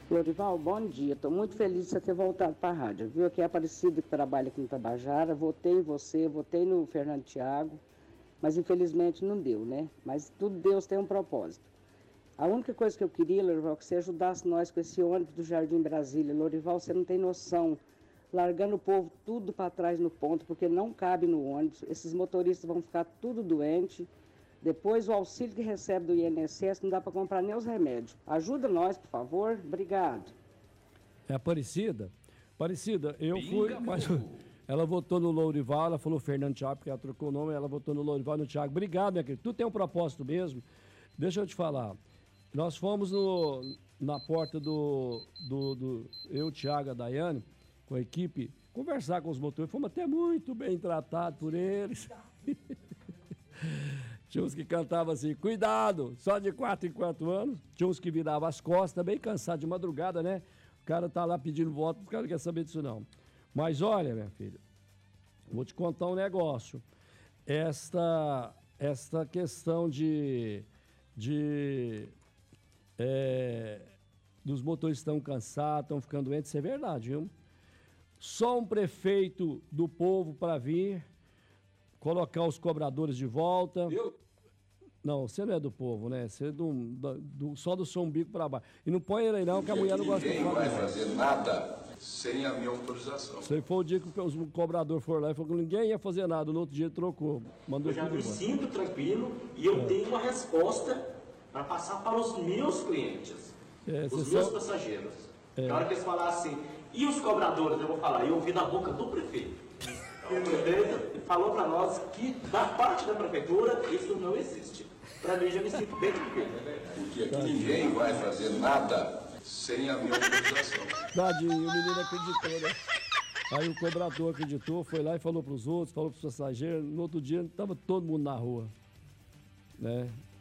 Lorival, bom dia. Estou muito feliz de você ter voltado para a rádio. Viu? Aqui é Aparecido, que trabalha aqui no Tabajara. Votei em você, votei no Fernando Thiago, mas infelizmente não deu, né? Mas tudo Deus tem um propósito. A única coisa que eu queria, Lorival, é que você ajudasse nós com esse ônibus do Jardim Brasília. Lorival, você não tem noção. Largando o povo tudo para trás no ponto, porque não cabe no ônibus. Esses motoristas vão ficar tudo doente. Depois o auxílio que recebe do INSS não dá para comprar nem os remédios. Ajuda nós, por favor. Obrigado. É Aparecida? Aparecida, eu fui, mas ela votou no Lourival, ela falou Fernando Thiago, porque ela trocou o nome, ela votou no Lourival e no Thiago. Obrigado, minha querida. Tu tem um propósito mesmo. Deixa eu te falar. Nós fomos na porta eu, o Thiago e a Daiane, com a equipe, conversar com os motores. Fomos até muito bem tratados por eles. Tinha uns que cantavam assim, cuidado, só de 4 em 4 anos. Tinha uns que viravam as costas, bem cansado de madrugada, né? O cara tá lá pedindo voto, o cara não quer saber disso não. Mas olha, minha filha, vou te contar um negócio. Esta questão dos motoristas estão cansados, estão ficando doentes, isso é verdade, viu? Só um prefeito do povo para vir colocar os cobradores de volta. Eu? Não, você não é do povo, né? Você é só do seu umbigo para baixo. E não põe ele aí não, que a mulher não gosta de falar. Ninguém vai fazer nada sem a minha autorização. Isso aí foi o dia que os cobradores foram lá e falou que ninguém ia fazer nada. No outro dia trocou. Mandou eu já me sinto tranquilo e eu tenho uma resposta para passar para os meus clientes, os meus passageiros. Na hora que eles falassem, e os cobradores, eu vou falar, eu ouvi da boca do prefeito. O prefeito falou para nós que da parte da prefeitura isso não existe. Para mim já me sinto bem tranquilo. Porque aqui ninguém vai fazer nada sem a minha autorização. Tadinho, o menino acreditou, né? Aí o cobrador acreditou, foi lá e falou para os outros, falou para os passageiros. No outro dia estava todo mundo na rua, né?